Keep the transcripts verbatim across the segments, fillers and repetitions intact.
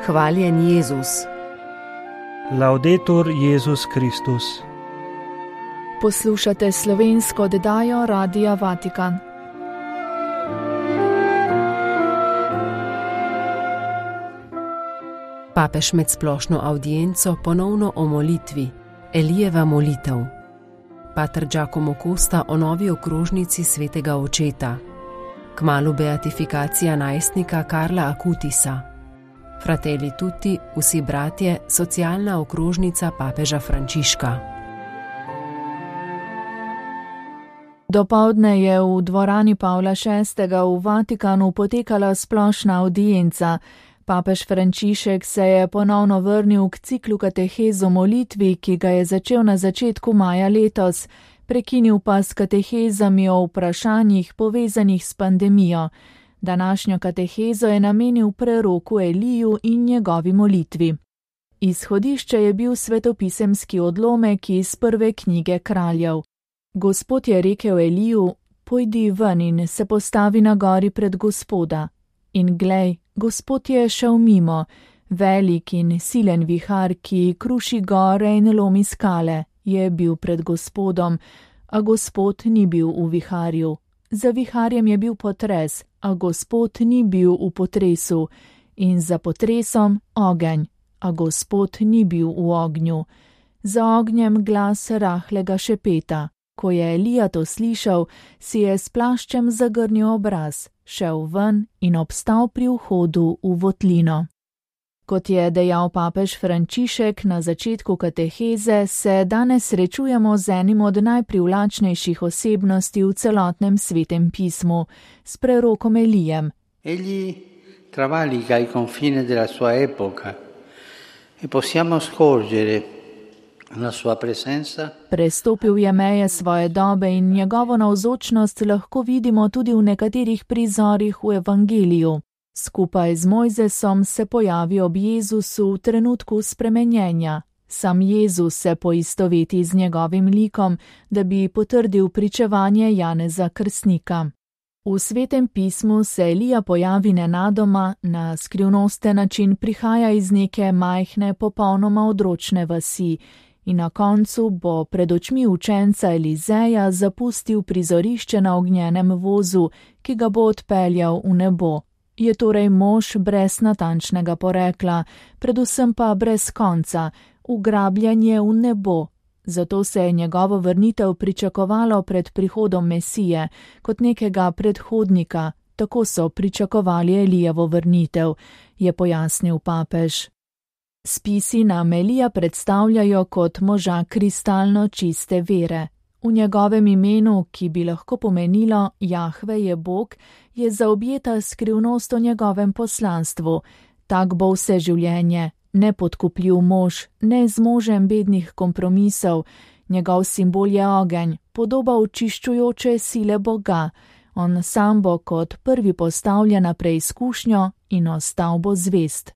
Hvaljen Jezus. Laudetur Jezus Kristus. Poslušate slovensko oddajo Radia Vatikan. Papež med splošno avdienco ponovno o molitvi, Elijeva molitev. Pater Giacomo Costa o novi okrožnici svetega očeta. Kmalu beatifikacija najstnika Karla Acutisa. Fratelli tutti, vsi bratje, socialna okrožnica papeža Frančiška. Dopoldne je v dvorani Pavla šestega v Vatikanu potekala splošna avdienca. Papež Frančišek se je ponovno vrnil k ciklu katehez o molitvi, ki ga je začel na začetku maja letos, prekinil pa s katehezami o vprašanjih povezanih s pandemijo. Današnjo katehezo je namenil preroku Eliju in njegovi molitvi. Izhodišče je bil svetopisemski odlomek iz prve knjige Kraljev. Gospod je rekel Eliju: pojdi ven in se postavi na gori pred Gospoda. In glej, Gospod je šel mimo, velik in silen vihar, ki kruši gore in lomi skale, je bil pred Gospodom, a Gospod ni bil v viharju. Za viharjem je bil potres, a Gospod ni bil v potresu, in za potresom ogenj, a Gospod ni bil v ognju. Za ognjem glas rahlega šepeta. Ko je Elija to slišal, si je s plaščem zagrnil obraz, šel ven in obstal pri vhodu v votlino. Kot je dejal papež Frančišek na začetku kateheze, se danes srečujemo z enim od najprivlačnejših osebnosti v celotnem svetem pismu, s prerokom Elijem. Egli travalica i confini della sua epoca e possiamo scorgere la sua presenza. Prestopil je meje svoje dobe in njegovo navzočnost lahko vidimo tudi v nekaterih prizorih v evangeliju. Skupaj z Mojzesom se pojavi ob Jezusu v trenutku spremenjenja. Sam Jezus se poistoveti z njegovim likom, da bi potrdil pričevanje Janeza Krstnika. V svetem pismu se Elija pojavi nenadoma, na skrivnosten način prihaja iz neke majhne, popolnoma odročne vasi in na koncu bo pred očmi učenca Elizeja zapustil prizorišče na ognjenem vozu, ki ga bo odpeljal v nebo. Je torej mož brez natančnega porekla, predvsem pa brez konca, ugrabljanje v nebo. Zato se je njegovo vrnitev pričakovalo pred prihodom Mesije, kot nekega predhodnika, tako so pričakovali Elijevo vrnitev, je pojasnil papež. Spisi nam Elija predstavljajo kot moža kristalno čiste vere. V njegovem imenu, ki bi lahko pomenilo Jahve je Bog, je zaobjeta skrivnost o njegovem poslanstvu. Tak bo vse življenje, nepodkupljiv mož, ne zmožen bednih kompromisov. Njegov simbol je ogenj, podoba očiščujoče sile Boga. On sam bo kot prvi postavljen na preizkušnjo in ostal bo zvest.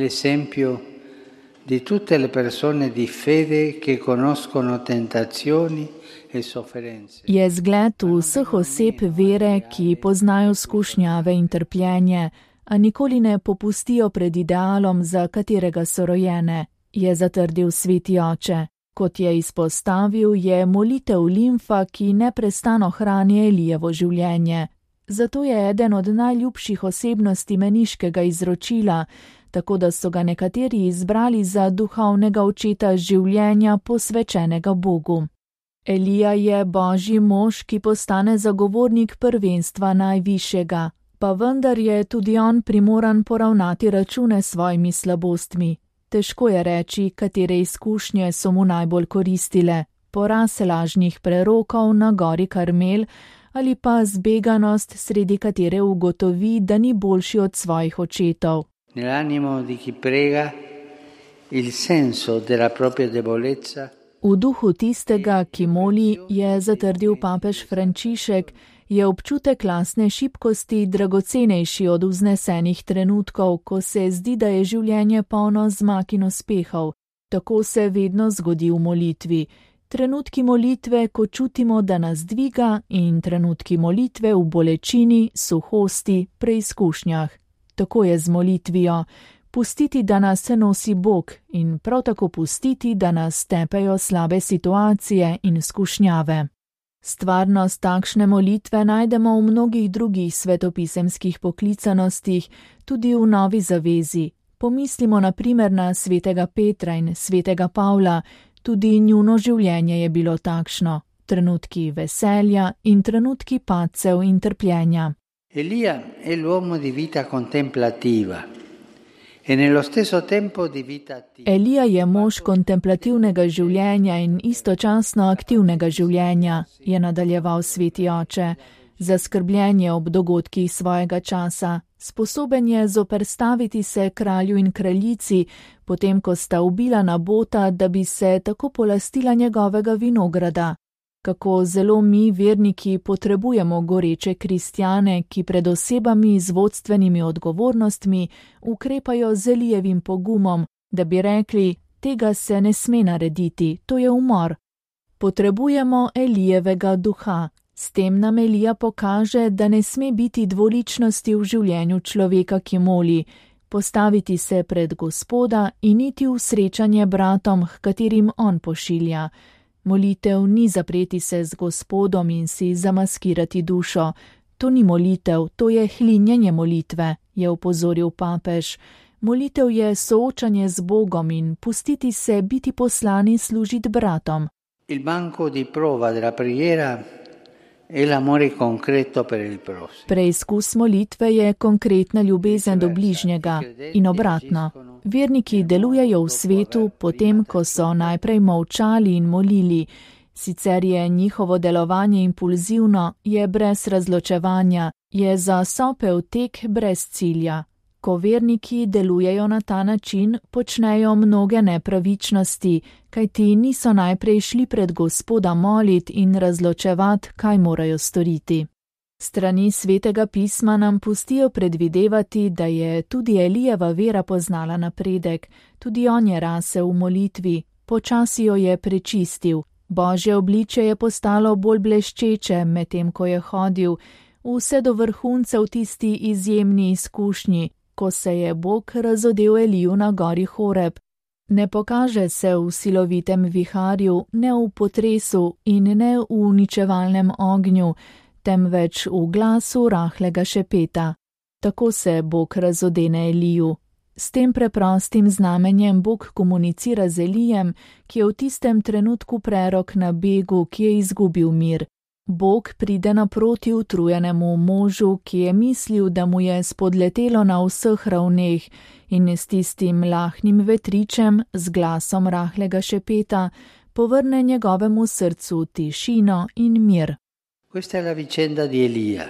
Di tutte le persone di fede che conoscono tentazioni e sofferenze. Je zgled vseh oseb vere, ki poznajo skušnjave in trpljenje, a nikoli ne popustijo pred idealom, za katerega so rojene, je zatrdil sveti oče. Kot je izpostavil, je molitev limfa, ki neprestano hrani Elijevo življenje. Zato je eden od najljubših osebnosti meniškega izročila, tako da so ga nekateri izbrali za duhovnega očeta življenja posvečenega Bogu. Elija je božji mož, ki postane zagovornik prvenstva najvišjega, pa vendar je tudi on primoran poravnati račune s svojimi slabostmi. Težko je reči, katere izkušnje so mu najbolj koristile, poraz lažnih prerokov na gori Karmel ali pa zbeganost, sredi katere ugotovi, da ni boljši od svojih očetov. Nell'animo di chi prega, il senso della propria debolezza. V duhu tistega, ki moli, je zatrdil papež Frančišek, je občutek lastne šibkosti dragocenejši od vznesenih trenutkov, ko se zdi, da je življenje polno zmag in uspehov. Tako se vedno zgodi v molitvi. Trenutki molitve, ko čutimo, da nas dviga, in trenutki molitve v bolečini, suhosti, preizkušnjah. Tako je z molitvijo. pustiti, da nas nosi Bog in prav tako pustiti, da nas tepejo slabe situacije in skušnjave. Stvarnost takšne molitve najdemo v mnogih drugih svetopisemskih poklicanostih, tudi v Novi zavezi. Pomislimo na primer na svetega Petra in svetega Pavla, tudi njuno življenje je bilo takšno, trenutki veselja in trenutki padcev in trpljenja. Elia è l'uomo di vita contemplativa. E nello stesso tempo di vita attiva. Elija je mož kontemplativnega življenja in istočasno aktivnega življenja, je nadaljeval sveti oče. Zaskrbljen je ob dogodkih svojega časa, sposoben je zoperstaviti se kralju in kraljici, potem ko sta ubila Nabota, da bi se tako polastila njegovega vinograda. Kako zelo mi, verniki, potrebujemo goreče kristjane, ki pred osebami z vodstvenimi odgovornostmi ukrepajo z Elijevim pogumom, da bi rekli, tega se ne sme narediti, to je umor. Potrebujemo Elijevega duha. S tem nam Elija pokaže, da ne sme biti dvoličnosti v življenju človeka, ki moli, postaviti se pred Gospoda in iti v srečanje bratom, h katerim on pošilja. Molitev ni zapreti se z Gospodom in si zamaskirati dušo. To ni molitev, to je hlinjenje molitve, je opozoril papež. Molitev je soočanje z Bogom in pustiti se biti poslani služiti bratom. Il banco di prova della preghiera è l'amore concreto per il prossimo. Preizkus molitve je konkretna ljubezen do bližnjega in obratno. Verniki delujejo v svetu potem, ko so najprej molčali in molili. Sicer je njihovo delovanje impulzivno, je brez razločevanja, je za sopel tek brez cilja. Ko verniki delujejo na ta način, počnejo mnoge nepravičnosti, kajti niso najprej šli pred Gospoda molit in razločevat, kaj morajo storiti. Strani svetega pisma nam pustijo predvidevati, da je tudi Elijeva vera poznala napredek, tudi on je rasel v molitvi, počasi jo je prečistil, Božje obličje je postalo bolj bleščeče, medtem ko je hodil, vse do vrhunca v tisti izjemni izkušnji, ko se je Bog razodel Eliju na gori Horeb. Ne pokaže se v silovitem viharju, ne v potresu in ne v uničevalnem ognju, temveč v glasu rahlega šepeta. Tako se Bog razodene Eliju. S tem preprostim znamenjem Bog komunicira z Elijem, ki je v tistem trenutku prerok na begu, ki je izgubil mir. Bog pride naproti utrujenemu možu, ki je mislil, da mu je spodletelo na vseh ravneh, in s tistim lahnim vetričem, z glasom rahlega šepeta, povrne njegovemu srcu tišino in mir. Questa è la vicenda di Elia,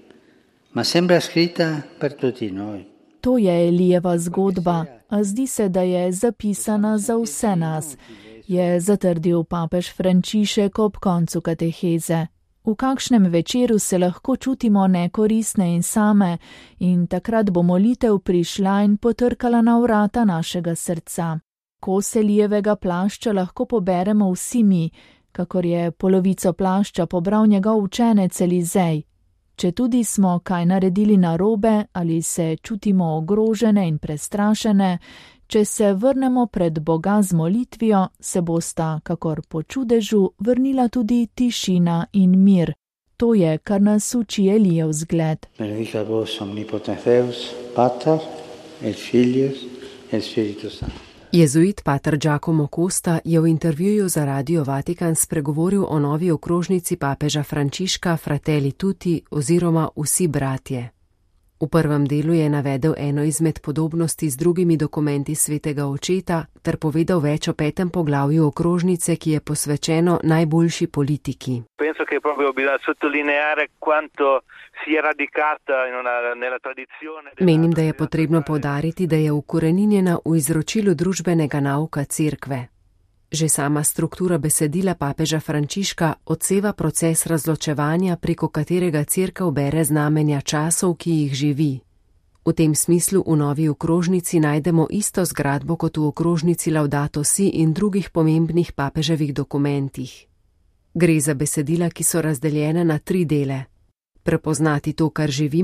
ma sembra scritta per tutti noi. To je Elijeva zgodba, a zdi se, da je zapisana za vse nas, je zatrdil papež Frančišek ob koncu kateheze. V kakšnem večeru se lahko čutimo nekoristne in same, in takrat bo molitev prišla in potrkala na vrata našega srca. Kos Elijevega plašča lahko poberemo vsi mi, kakor je polovico plašča pobral njegov učenec Elizej. Če tudi smo kaj naredili narobe ali se čutimo ogrožene in prestrašene, če se vrnemo pred Boga z molitvijo, se bosta, kakor po čudežu, vrnila tudi tišina in mir. To je, kar nas uči Elijev zgled. Benedicat vos omnipotens Deus, Pater, et Filius, et Spiritus Sanctus. Jezuit pater Giacomo Costa je v intervjuju za Radio Vatikan spregovoril o novi okrožnici papeža Frančiška Fratelli Tutti oziroma Vsi bratje. V prvem delu je navedel eno izmed podobnosti z drugimi dokumenti svetega očeta ter povedal več o petem poglavju okrožnice, ki je posvečeno najboljši politiki. Penso che proprio bisogna sottolineare quanto si è radicata in una nella tradizione. Menim, da je potrebno poudariti, da je ukoreninjena v izročilu družbenega nauka cerkve. Že sama struktura besedila papeža Frančiška odseva proces razločevanja, preko katerega cerkev bere znamenja časov, ki jih živi. V tem smislu v novi okrožnici najdemo isto zgradbo kot v okrožnici Laudato Si in drugih pomembnih papeževih dokumentih. Gre za besedila, ki so razdeljene na tri dele. Prepoznati to, kar živimo,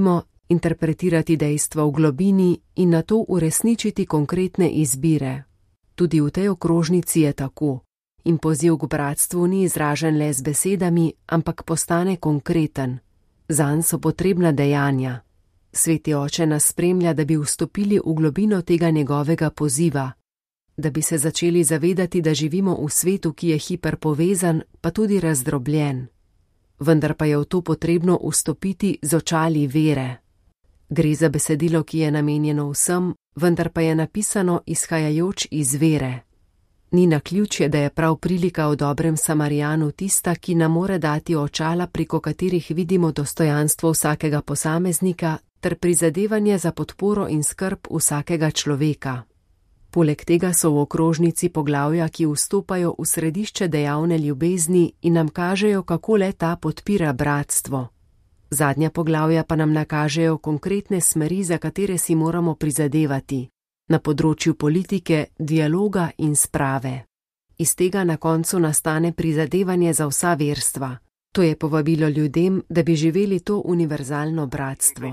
interpretirati dejstva v globini in nato uresničiti konkretne izbire. Tudi v tej okrožnici je tako. In poziv k bratstvu ni izražen le z besedami, ampak postane konkreten. Zanj so potrebna dejanja. Sveti oče nas spremlja, da bi vstopili v globino tega njegovega poziva, da bi se začeli zavedati, da živimo v svetu, ki je hiperpovezan, pa tudi razdrobljen. Vendar pa je v to potrebno vstopiti z očali vere. Gre za besedilo, ki je namenjeno vsem, vendar pa je napisano izhajajoč iz vere. Ni naključje, da je prav prilika o dobrem Samarijanu tista, ki nam more dati očala, preko katerih vidimo dostojanstvo vsakega posameznika ter prizadevanje za podporo in skrb vsakega človeka. Poleg tega so v okrožnici poglavja, ki vstopajo v središče dejavne ljubezni in nam kažejo, kako le ta podpira bratstvo. Zadnja poglavja pa nam nakažejo konkretne smeri, za katere si moramo prizadevati. Na področju politike, dialoga in sprave. Iz tega na koncu nastane prizadevanje za vsa verstva. To je povabilo ljudem, da bi živeli to univerzalno bratstvo.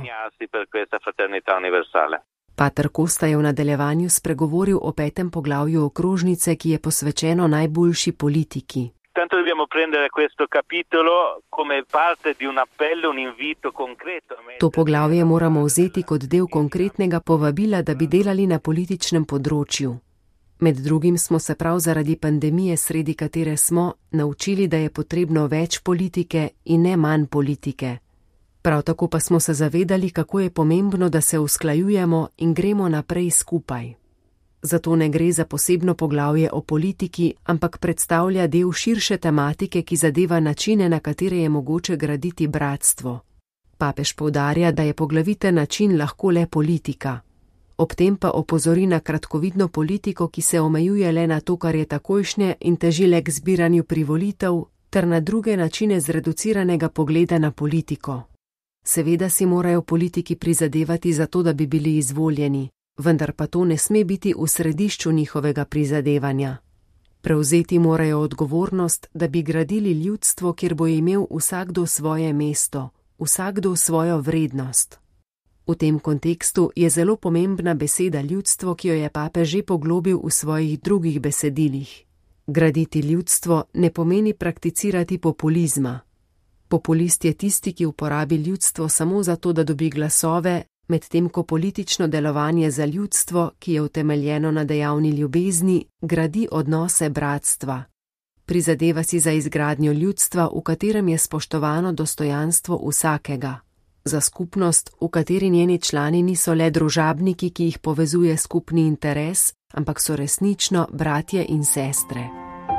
Pater Costa je v nadaljevanju spregovoril o petem poglavju okrožnice, ki je posvečeno najboljši politiki. Tanto dobbiamo prendere questo capitolo come parte di un appello, un invito concreto. To poglavje moramo vzeti kot del konkretnega povabila, da bi delali na političnem področju. Med drugim smo se prav zaradi pandemije, sredi katere smo, naučili, da je potrebno več politike in ne manj politike. Prav tako pa smo se zavedali, kako je pomembno, da se usklajujemo in gremo naprej skupaj. Zato ne gre za posebno poglavje o politiki, ampak predstavlja del širše tematike, ki zadeva načine, na katere je mogoče graditi bratstvo. Papež poudarja, da je poglaviten način lahko le politika. Ob tem pa opozori na kratkovidno politiko, ki se omejuje le na to, kar je takojšnje in teži le k zbiranju privolitev, ter na druge načine zreduciranega pogleda na politiko. Seveda si morajo politiki prizadevati za to, da bi bili izvoljeni, vendar pa to ne sme biti v središču njihovega prizadevanja. Prevzeti morajo odgovornost, da bi gradili ljudstvo, kjer bo imel vsakdo svoje mesto, vsakdo svojo vrednost. V tem kontekstu je zelo pomembna beseda ljudstvo, ki jo je papež že poglobil v svojih drugih besedilih. Graditi ljudstvo ne pomeni prakticirati populizma. Populist je tisti, ki uporabi ljudstvo samo zato, da dobi glasove, medtem ko politično delovanje za ljudstvo, ki je utemeljeno na dejavni ljubezni, gradi odnose bratstva. Prizadeva si za izgradnjo ljudstva, v katerem je spoštovano dostojanstvo vsakega. Za skupnost, v kateri njeni člani niso le družabniki, ki jih povezuje skupni interes, ampak so resnično bratje in sestre.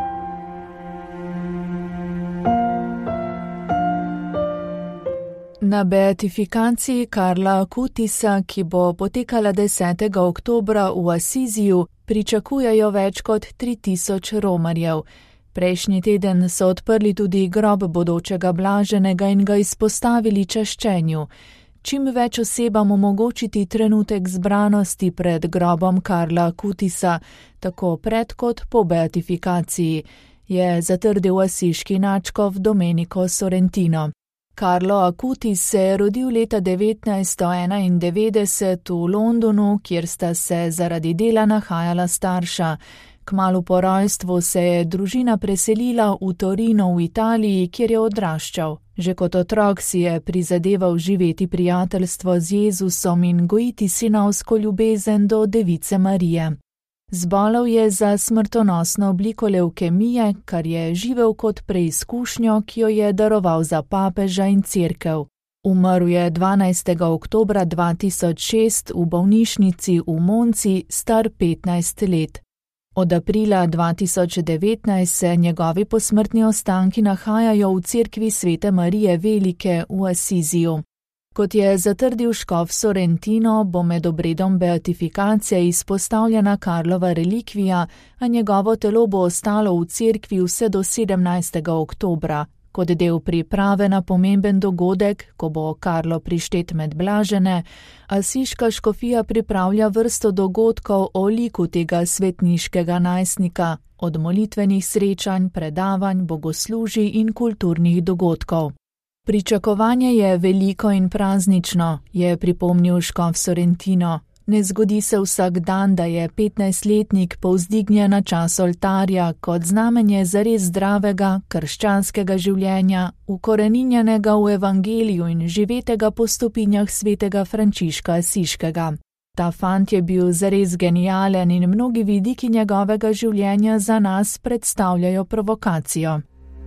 Na beatifikaciji Karla Acutisa, ki bo potekala desetega oktobra v Asiziju, pričakujejo več kot tri tisoč romarjev. Prejšnji teden so odprli tudi grob bodočega blaženega in ga izpostavili čaščenju. Čim več osebam omogočiti trenutek zbranosti pred grobom Karla Acutisa, tako pred kot po beatifikaciji, je zatrdil asiški nadškof Domenico Sorrentino. Carlo Acutis se je rodil leta devetnajststo enaindevetdeset v Londonu, kjer sta se zaradi dela nahajala starša. Kmalu po rojstvu se je družina preselila v Torino v Italiji, kjer je odraščal. Že kot otrok si je prizadeval živeti prijateljstvo z Jezusom in gojiti sinovsko ljubezen do Device Marije. Zbolel je za smrtonosno obliko levkemije, kar je živel kot preizkušnjo, ki jo je daroval za papeža in cerkev. Umrl je dvanajstega oktobra dva tisoč šest v bolnišnici v Monci, star petnajst let. Od aprila dva tisoč devetnajst se njegovi posmrtni ostanki nahajajo v cerkvi Svete Marije Velike v Asiziju. Kot je zatrdil škof Sorrentino, bo med obredom beatifikacije izpostavljena Karlova relikvija, a njegovo telo bo ostalo v cerkvi vse do sedemnajstega oktobra. Kot del priprave na pomemben dogodek, ko bo Karlo prištet med blažene, asiška škofija pripravlja vrsto dogodkov o liku tega svetniškega najstnika, od molitvenih srečanj, predavanj, bogoslužij in kulturnih dogodkov. Pričakovanje je veliko in praznično, je pripomnil škof Sorrentino. Ne zgodi se vsak dan, da je petnajstletnik povzdignjen na čas oltarja kot znamenje zares zdravega, krščanskega življenja, ukoreninjenega v evangeliju in živetega po stopinjah svetega Frančiška Asiškega. Ta fant je bil zares genijalen in mnogi vidiki njegovega življenja za nas predstavljajo provokacijo.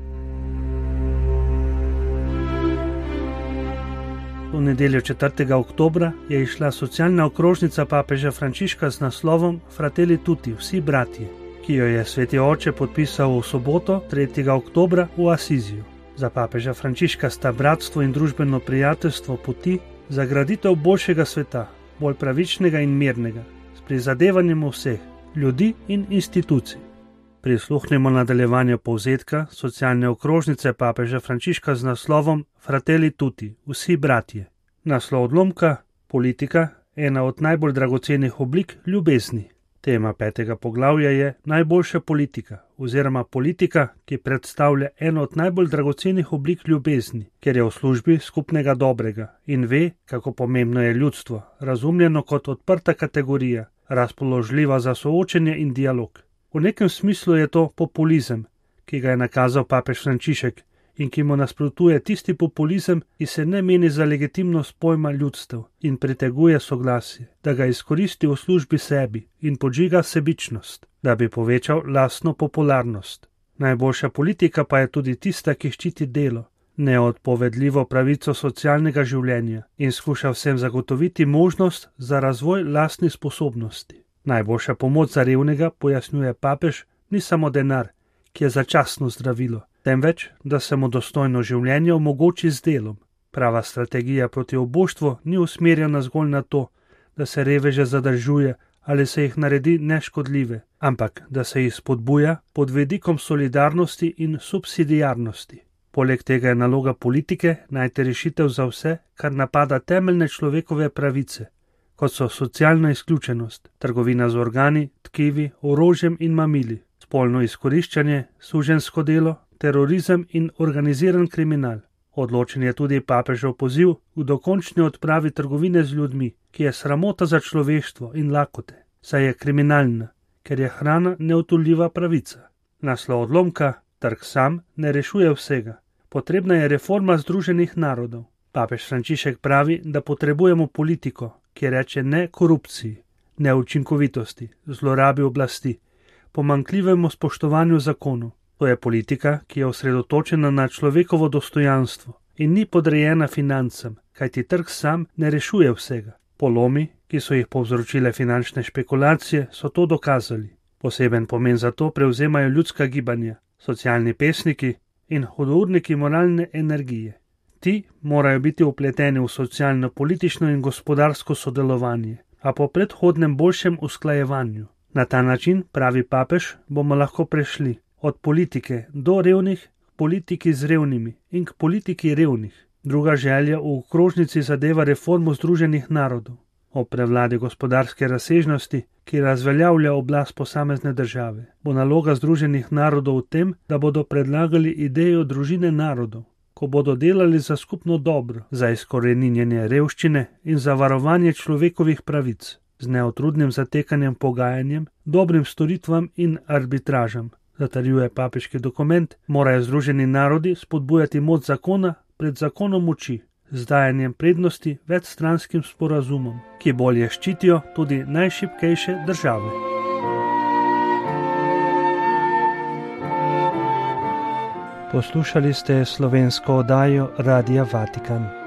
V nedeljo četrtega oktobra je izšla socialna okrožnica papeža Frančiška z naslovom Fratelli tutti, vsi bratje, ki jo je sveti oče podpisal v soboto, tretjega oktobra v Asiziju. Za papeža Frančiška sta bratstvo in družbeno prijateljstvo poti za graditev boljšega sveta, bolj pravičnega in mirnega, s prizadevanjem vseh, ljudi in institucij. Prisluhnimo nadaljevanju povzetka socialne okrožnice papeža Frančiška z naslovom Fratelli tutti, vsi bratje. Naslov odlomka: politika, ena od najbolj dragocenih oblik ljubezni. Tema petega poglavja je najboljša politika oziroma politika, ki predstavlja eno od najbolj dragocenih oblik ljubezni, ker je v službi skupnega dobrega in ve, kako pomembno je ljudstvo, razumljeno kot odprta kategorija, razpoložljiva za soočenje in dialog. V nekem smislu je to populizem, ki ga je nakazal papež Frančišek in ki mu nasprotuje tisti populizem, ki se ne meni za legitimnost pojma ljudstev in priteguje soglasje, da ga izkoristi v službi sebi in podžiga sebičnost, da bi povečal lastno popularnost. Najboljša politika pa je tudi tista, ki ščiti delo, neodpovedljivo pravico socialnega življenja in skuša vsem zagotoviti možnost za razvoj lastnih sposobnosti. Najboljša pomoč za revnega, pojasnjuje papež, ni samo denar, ki je začasno zdravilo, temveč, da se mu dostojno življenje omogoči z delom. Prava strategija proti oboštvu ni usmerjena zgolj na to, da se reveže zadržuje ali se jih naredi neškodljive, ampak da se jih spodbuja pod vidikom solidarnosti in subsidiarnosti. Poleg tega je naloga politike najti rešitev za vse, kar napada temeljne človekove pravice, kot so socialna izključenost, trgovina z organi, tkivi, orožjem in mamili, spolno izkoriščanje, suženjsko delo, terorizem in organiziran kriminal. Odločen je tudi papežev poziv v dokončni odpravi trgovine z ljudmi, ki je sramota za človeštvo in lakote, saj je kriminalna, ker je hrana neodtujljiva pravica. Naslov odlomka: trg sam ne rešuje vsega. Potrebna je reforma Združenih narodov. Papež Frančišek pravi, da potrebujemo politiko, ki reče ne korupciji, neučinkovitosti, zlorabi oblasti, pomanjkljivemu spoštovanju zakonov. To je politika, ki je osredotočena na človekovo dostojanstvo in ni podrejena financam, kajti trg sam ne rešuje vsega. Polomi, ki so jih povzročile finančne špekulacije, so to dokazali. Poseben pomen za to prevzemajo ljudska gibanja, socialni pesniki in hudourniki moralne energije. Ti morajo biti vpleteni v socialno, politično in gospodarsko sodelovanje, a po predhodnem boljšem usklajevanju. Na ta način, pravi papež, bomo lahko prešli od politike do revnih k politiki z revnimi in k politiki revnih. Druga želja v okrožnici zadeva reformo Združenih narodov. O prevladi gospodarske razsežnosti, ki razveljavlja oblast posamezne države, bo naloga Združenih narodov v tem, da bodo predlagali idejo družine narodov, ko bodo delali za skupno dobro, za izkoreninjenje revščine in za varovanje človekovih pravic, z neotrudnim zatekanjem pogajanjem, dobrim storitvam in arbitražam. Zatrjuje papeški dokument, morajo Združeni narodi spodbujati moč zakona pred zakonom moči, z dajanjem prednosti večstranskim sporazumom, ki bolje ščitijo tudi najšibkejše države. Poslušali ste slovensko oddajo Radia Vatikan.